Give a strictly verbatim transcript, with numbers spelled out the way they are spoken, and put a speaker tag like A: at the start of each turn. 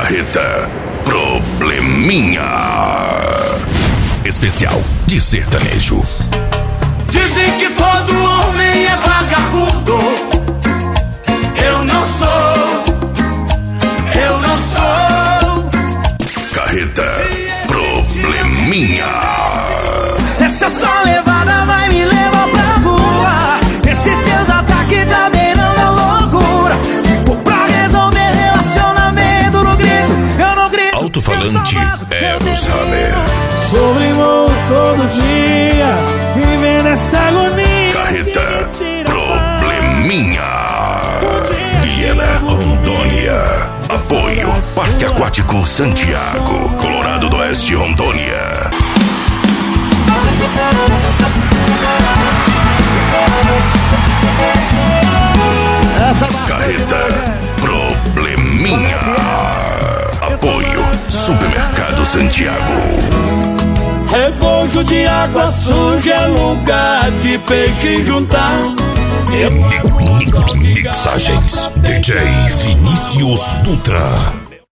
A: Carreta Probleminha. Especial de sertanejo.
B: Dizem que todo homem é vagabundo. Eu não sou. Eu não sou.
A: Carreta Probleminha.
B: Essa só levada vai me levar pra rua. Esses seus ataques tá beirando a loucura. Se for pra resolver relacionamento no grito, eu não grito.
A: Alto-falante Eros Hammer.
B: Sou irmão todo dia, vivendo essa agonia.
A: Carreta Probleminha. Vilhena, Rondônia. Apoio Parque Aquático Santiago, Colorado do Oeste, Rondônia. Carreta Probleminha. Apoio Supermercado Santiago.
B: Rebojo de água suja é lugar de peixe juntar.
A: Mixagens D J Vinícius Dutra.